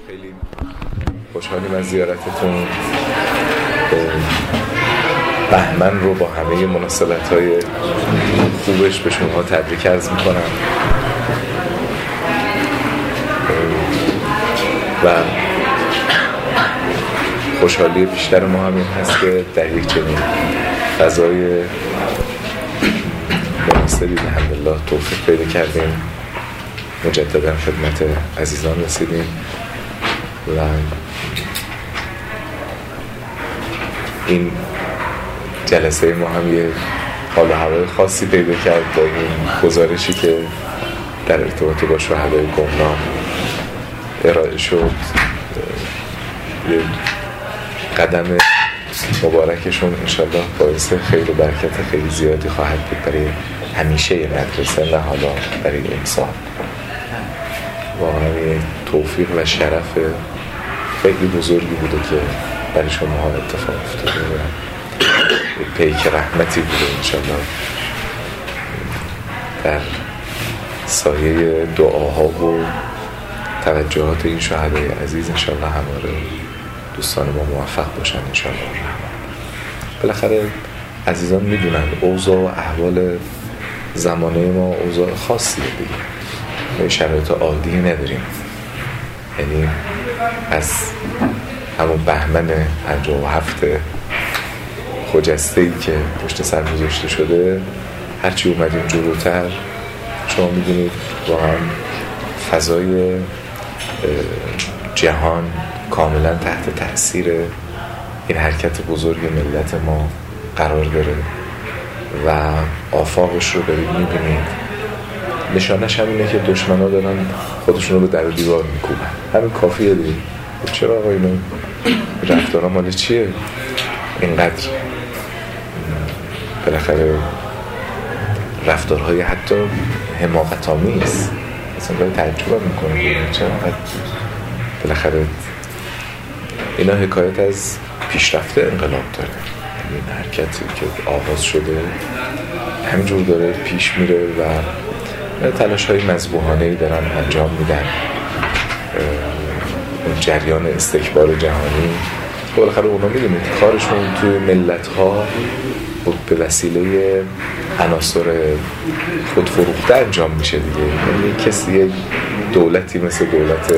خیلی خوشحالیم از زیارتتون. بهمن رو با همه مناسبت‌های خوبش به شما تبریک عرض می‌کنم و خوشحالی بیشتر ما هم این هست که در یک چنین فضای مناسبی الحمدلله توفیق پیدا کردیم، مجددا خدمت عزیزان رسیدیم و این جلسه ما هم یه حال و هوای خاصی پیدا کرد با این گزارشی که در ارتباط با شهدای گمنام ارائه شد. یه قدم مبارکشون انشالله باعث خیر و برکت خیلی زیادی خواهد بود برای همیشه مدرسه، نه حالا برای امسال. واقعا یه توفیق و شرف خیلی بزرگی بوده که برای شما ها اتفاق افتاده و پیک رحمتی بوده انشالله در سایه دعاها و توجهات این شهدای عزیز انشالله هماره دوستان ما موفق باشن انشالله. بالاخره عزیزان میدونن اوضاع و احوال زمانه ما اوضاع خاصیه دیگه، ما شرایط عادی نداریم. یعنی از همون بهمن 57 خجسته‌ای که پشت سر گذاشته شده هرچی اومدیم جلوتر شما میدونید واقعا فضای جهان کاملا تحت تأثیر این حرکت بزرگ ملت ما قرار داره و آفاقش رو دارید میبینید. نشانش همینه که دشمنا دارن خودشون رو به در و دیوار میکوبن. همین کافیه دیگه. چرا آقا اینو رفتارا مال چیه اینقدر بالاخره رفتارهای حتی حماقت آمیز اصلا باید تعجب میکنه چرا بالاخره اینا حکایت از پیشرفت انقلاب داره. این حرکتی که آغاز شده همینجور داره پیش میره و تلاش های مذبوحانه‌ای دارن انجام میدن. جریان استکبار جهانی بالاخره اونا میدونید کارشون توی ملت ها به وسیله عناصر خودفروخته انجام میشه دیگه. یعنی کسی دولتی مثل دولت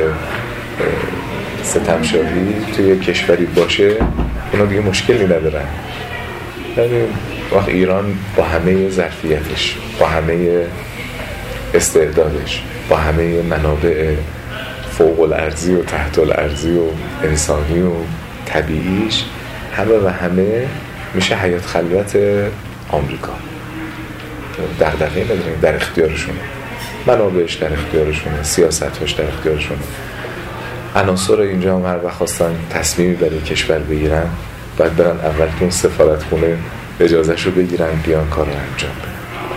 ستمشاهی توی کشوری باشه اونا دیگه مشکلی ندارن. یعنی وقت ایران با همه ظرفیتش، با همه استعدادش، با همه منابع فوق الارضی و تحت الارضی و انسانی و طبیعیش همه و همه میشه حیات خلوت آمریکا. دغدغه‌ای ندارن، در اختیارشونه، منابعش در اختیارشونه، سیاست‌هاش در اختیارشونه. عناصر اینجا هم هر وقت خواستن تصمیمی برای کشور بگیرن باید برن اول اون سفارتخونه اجازهشو بگیرن بیان کار رو انجام بدن.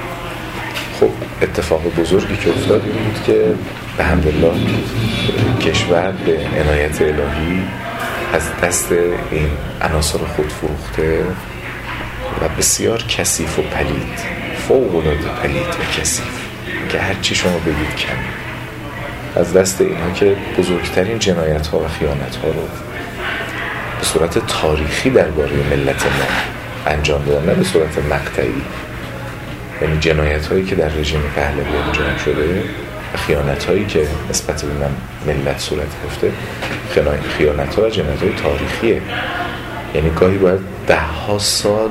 خب اتفاق بزرگی که افتاد این بود که به حمدالله کشور به عنایت الهی از دست این عناصر خودفروخته و بسیار کثیف و پلید، فوق‌العاده پلید و کثیف که هر چی شما بگید کم، از دست اینها که بزرگترین جنایت ها و خیانت ها رو به صورت تاریخی درباره ملت ما انجام دادن، نه به صورت مقطعی. یعنی جنایت هایی که در رژیم پهلوی انجام شده و خیانت هایی که نسبت به ملت صورت گرفته خیانت ها و جنایت های تاریخیه. یعنی گاهی باید 10 سال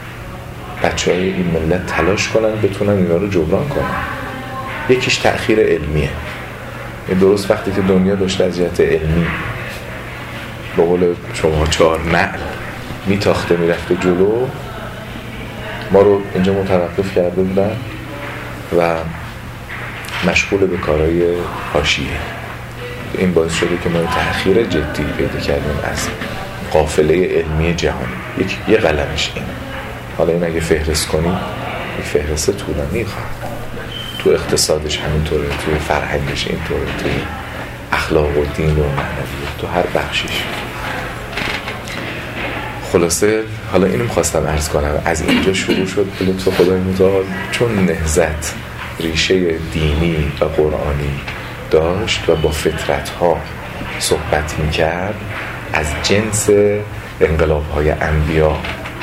بچه های این ملت تلاش کنن بتونن اینا رو جبران کنن. یکیش تأخیر علمیه. درست وقتی که دنیا داشته از جهت علمی به قول شما 4 نعل میتاخته میرفته جلو، ما رو اینجا متوقف کرده بودن و مشغول به کارهای حاشیه. این باعث شده که ما تأخیر جدی پیدا کردیم از قافله علمی جهان. یه قلمش این. حالا این اگه فهرست کنیم یک فهرست طولانی خواهد. تو اقتصادش همینطوره، توی فرهنگش اینطوره، توی اخلاق و دین و معنویت، تو هر بخشیش. خلاصه حالا اینو می‌خواستم عرض کنم، از اینجا شروع شد به لطف خدای متعال، چون نهضت ریشه دینی و قرآنی داشت و با فطرت‌ها صحبت میکرد از جنس انقلاب‌های انبیا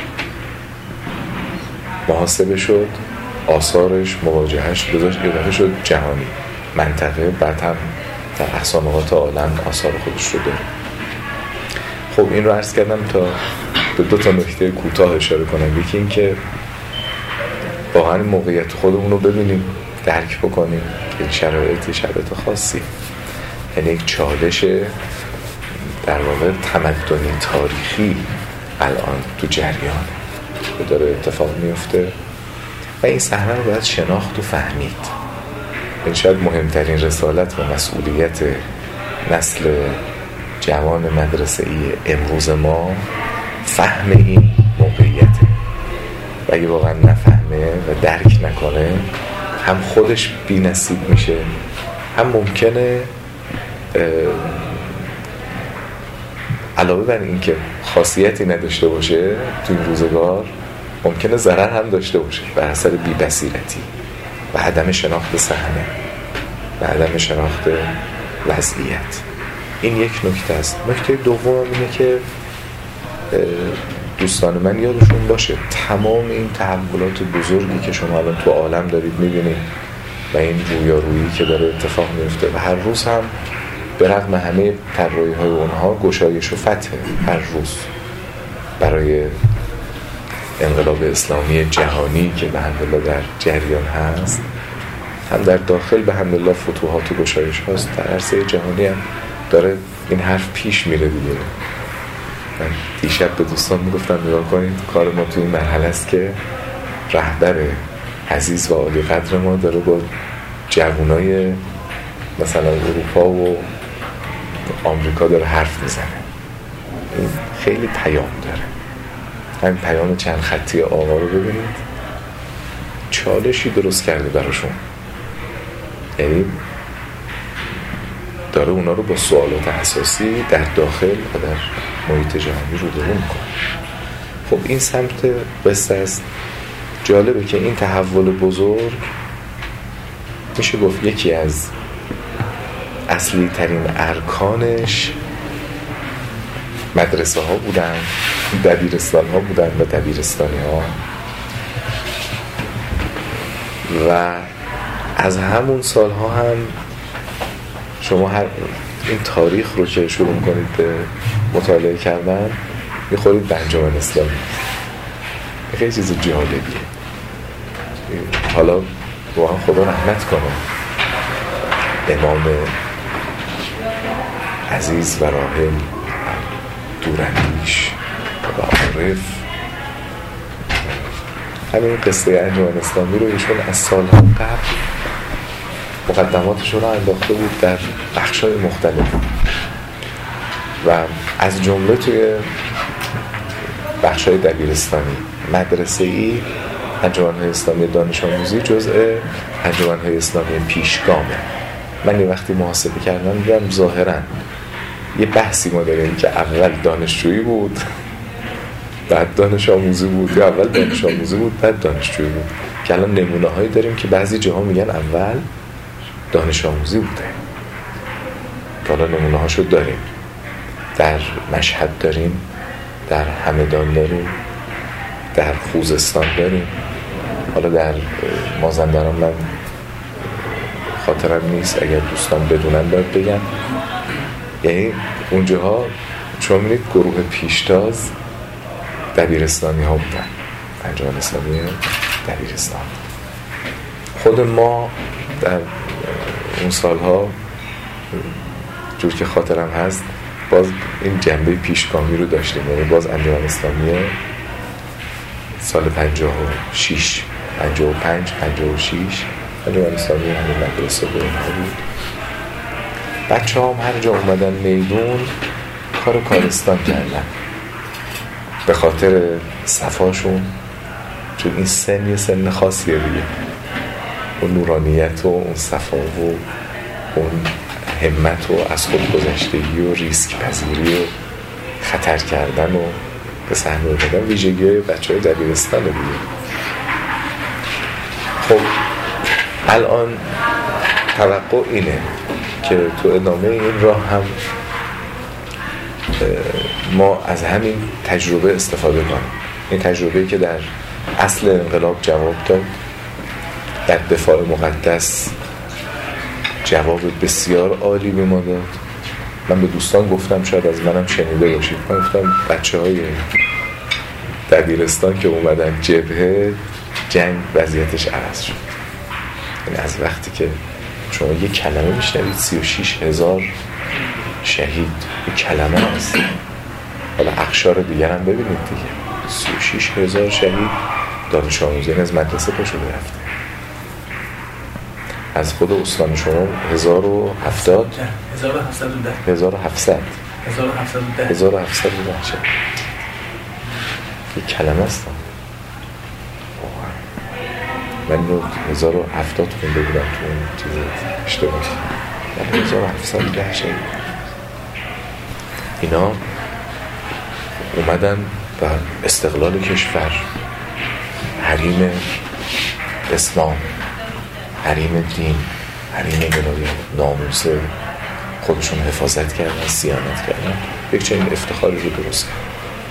محاسبه شد، آثارش، مواجهش اضافه شد جهانی، منطقه، بعد هم در احسانات عالم آثار خودش رو داره. خب این رو عرض کردم تا به 2 نکته کوتاه اشاره کنم. یکی این که واقعا موقعیت خودمون رو ببینیم، درک بکنیم که این شرایط خاصی، یعنی یک چالش در واقع تمدنی تاریخی الان تو جریان داره اتفاق میفته و این صحنه رو باید شناخت و فهمید. این شاید مهمترین رسالت و مسئولیت نسل جوان مدرسه‌ای امروز ما، فهم این موقعیته و اگه واقعا نفهمه و درک نکنه هم خودش بی نصیب میشه، هم ممکنه علاوه بر این که خاصیتی نداشته باشه تو این روزگار، ممکنه ضرر هم داشته باشه بر اثر بی بصیرتی و عدم شناخت صحنه و عدم شناخت وضعیت. این یک نکته است. نکته دوم اینه که دوستان من یادشون باشه تمام این تحولات بزرگی که شما الان تو عالم دارید میبینید و این رویارویی که داره اتفاق میفته و هر روز هم به رغم همه طراحی‌های اونها گشایش و فتحه هر روز برای انقلاب اسلامی جهانی که به حمدالله در جریان هست، هم در داخل به حمدالله فتوحات و گشایش هاست، در عرصه جهانی هم داره این حرف پیش میره دیگه. من دیشب به دوستان میگفتم نگاه کنید کار ما تو این مرحله است که رهبر عزیز و عالی قدر ما داره با جوانای مثلا اروپا و آمریکا داره حرف میزنه. این خیلی پیام داره. همین پیام چند خطی آقا رو ببینید، چالشی درست کرده براشون، یعنی داره اونا رو با سوالات اساسی در داخل و در محیط جهانی رو درون میکنه. خب این سمت قصه است. جالبه که این تحول بزرگ میشه گفت یکی از اصلی ترین ارکانش مدرسه ها بودن، دبیرستان ها بودن و دبیرستانی ها، و از همون سال ها هم شما هر این تاریخ رو که شروع کنید به مطالعه کردن میخورید به انجمن اسلامی. خیلی چیز جالبیه. حالا واقعا خدا رحمت کنه امام عزیز و راحل دوراندیش و عارف، همین قصه انجمن اسلامی رو ایشون از سالها قبل مقدماتشون رو انداخته بود در بخش‌های مختلف و از جمله توی بخش‌های دبیرستانی مدرسه‌ای انجمن‌های اسلامی دانش آموزی جزء انجمن‌های اسلامی پیشگامه. من یه وقتی محاسبه کردم دیدم ظاهراً یه بحثی ما داریم که اول دانشجویی بود بعد دانش آموزی بود، یا اول دانش آموزی بود بعد دانشجویی بود، که الان نمونه هایی داریم که بعضی جاها میگن اول دانش آموزی بوده. که حالا نمونه هاشو داریم، در مشهد داریم، در همدان داریم، در خوزستان داریم، حالا در مازندران من خاطرم نیست، اگر دوستان بدونن باید بگم. یعنی اونجاها شما می‌بینید گروه پیشتاز دبیرستانی ها بودن، انجمن اسلامی دبیرستان. خود ما در اون سالها جور که خاطرم هست باز این جنبه پیشگامی رو داشتیم، یعنی باز انجمن اسلامی سال 56 55 56 انجمن اسلامی همین مدرسه به اینها بود. بچه هم هر جا اومدن میدون کار کارستان کردن به خاطر صفاشون، چون این سن یه سن خاصیه دیگه، اون نورانیت و اون صفا و اون همت و از خود گذشتگی و ریسک پذیری و خطر کردن و به صحنه اومدن ویژگی‌های بچه‌های دبیرستان دیگه. خب الان توقع اینه که تو ادامه این راه هم ما از همین تجربه استفاده کنیم. این تجربه‌ای که در اصل انقلاب جواب داد، در دفاع مقدس جواب بسیار عالی به ما داد. من به دوستان گفتم، شاید از منم شنیده باشید، من گفتم بچه‌های دبیرستان که اومدن جبهه، جنگ وضعیتش عوض شد. یعنی از وقتی که شما یک کلمه میشنوید 36,000 شهید، یک کلمه هست. حالا اقشار دیگر هم ببینید دیگه، 36,000 شهید دانش آموزان از مدرسه پاشو رفته. از خود استان شما 1070 1710 یک کلمه است. من رو 1070 خونده بودم تو اون چیز اشتباهی، یعنی 1710 شهید. اینا اومدن و استقلال کشور، حریم اسلام، حریم دین، حریم ولایت، ناموس خودشون حفاظت کردن، صیانت کردن، یک چنین افتخاری رو درست کردن.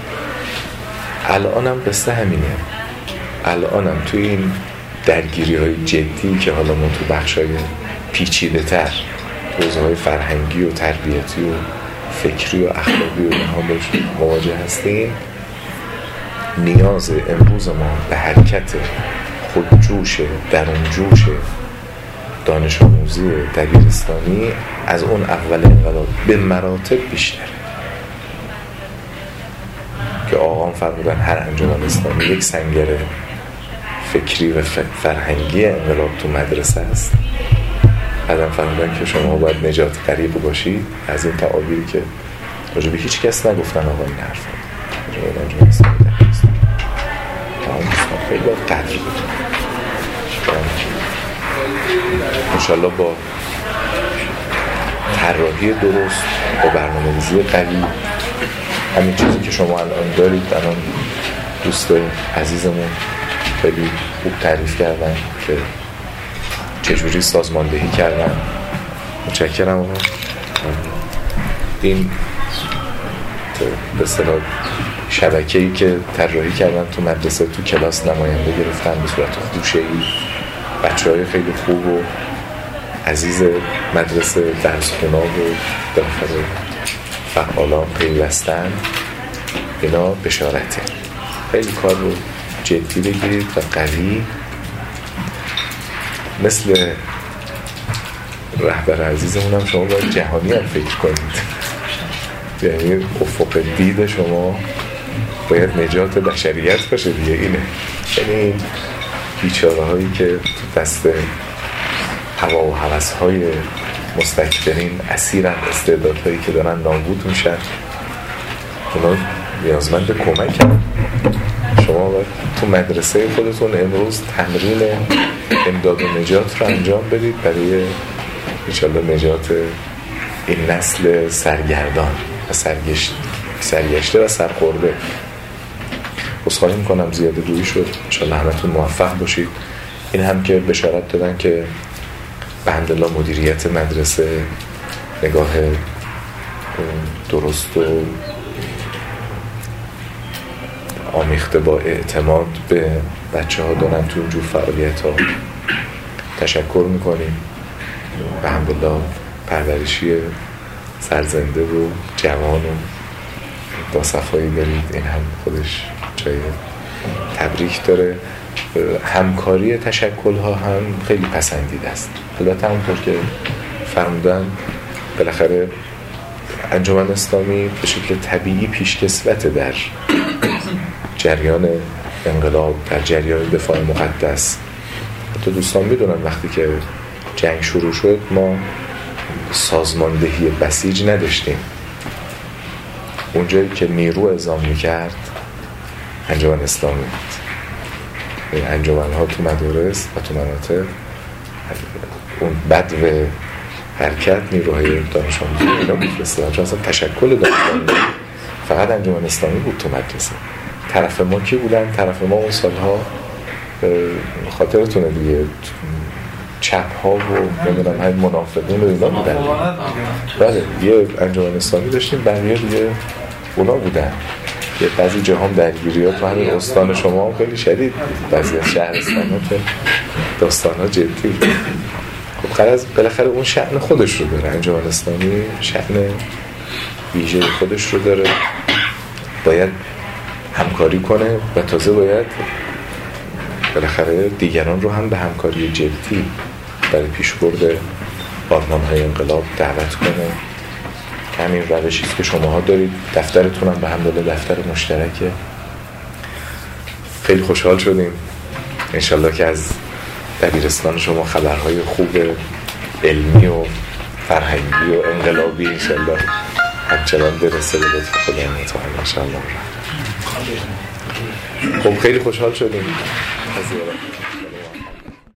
الانم قصه همینه. الانم توی این درگیری های جدی که حالا ما تو بخشای پیچیده تر، حوزه های فرهنگی و تربیتی و فکری و اخلاقی و اینها باش مواجه هستیم، نیاز امروز ما به حرکت خودجوش، درونجوش دانش آموزی دبیرستانی از اون اول انقلاب به مراتب بیشتره. که آقام فرمودن هر انجمن اسلامی یک سنگر فکری و فرهنگی انقلاب تو مدرسه است. بعدم فرمودن که شما باید نجات غریب باشید. از این تعابیری که راجع به هیچ کس نگفتن آقا این حرف راجع به انجمن اسلامی دبیرستانی تمام دوستان خیلی باید قدر بدون. انشالله با طراحی درست، با برنامه‌ریزی قوی، همین چیزی که شما الان دارید، الان دوست عزیزمون خیلی خوب تعریف کردن که چجوری سازماندهی کردن. متشکرم آقا. این به اصطلاح شبکه‌ای که طراحی کردن تو مدرسه، تو کلاس نماینده گرفتن به صورت خوشه‌ای، بچه‌های خیلی خوب و عزیز مدرسه، درس خونا و داخل فعالان پیوستن. اینا بشارته. خیلی کار رو جدی بگیرید و قوی، مثل رهبر عزیزمون هم شما باید جهانی هم فکر کنید. یعنی افق دید شما باید نجات بشریت باشه دیگه. اینه یعنی این بیچاره هایی که تو دست هوا و هوس های مستکبرین اسیرن، استعدادهایی که دارن نابود میشن، اونا نیازمند کمک هم. شما باید تو مدرسه خودتون امروز تمرین امداد و نجات رو انجام بدید برای انشالله نجات این نسل سرگردان و سرگشته و سرخورده. عذرخواهی میکنم زیاده گویی شد. انشالله همتون موفق باشید. این هم که بشارت دادن که به حمدالله مدیریت مدرسه نگاه درست و آمیخته با اعتماد به بچه ها دارن تو اینجور فعالیت ها. تشکر میکنیم. به حمدالله پرورشی سرزنده و جوان و با صفایی دارید. این هم خودش جای تبریک داره. همکاری تشکل ها هم خیلی پسندیده است. البته همونطور که فرمودن بالاخره انجمن اسلامی به شکل طبیعی پیشکسوت در جریان انقلاب، در جریان دفاع مقدس. حتی دوستان میدونن وقتی که جنگ شروع شد ما سازماندهی بسیج نداشتیم. اونجایی که نیرو اعزام میکرد انجمن اسلامی بود. این انجمن ها تو مدارس و تو مناطق، اون بدو حرکت نیروهای دانش آموزی اینا میفرستادن، چون اصلا تشکل دانش آموزی فقط انجمن اسلامی بود تو مدرسه. طرف ما کی بودن؟ طرف ما اون سالها خاطرتونه دیگه چپ ها و نمیدونم همین منافقین و اینا بودن. بله یه انجمن اسلامی داشتیم، بقیه دیگه اونا بودن. یه بعضی جاها درگیریات و همین استان شما خیلی شدید، بعضی از شهرستان‌ها که داستان‌ها جدی. خب قرار بالاخره اون شأن خودش رو داره، انجمن اسلامی شأن ویژه خودش رو داره، باید همکاری کنه و تازه باید بالاخره دیگران رو هم به همکاری جدی برای پیشبرد آرمان‌های انقلاب دعوت کنه. همین روشی که شماها دارید، دفترتون هم به هم داده دفتر مشترکه. خیلی خوشحال شدیم انشالله که از دبیرستان شما خبرهای خوب علمی و فرهنگی و انقلابی انشالله همچنان برسه به لطف خدا متعال انشالله. خب خیلی خوشحال شدیم از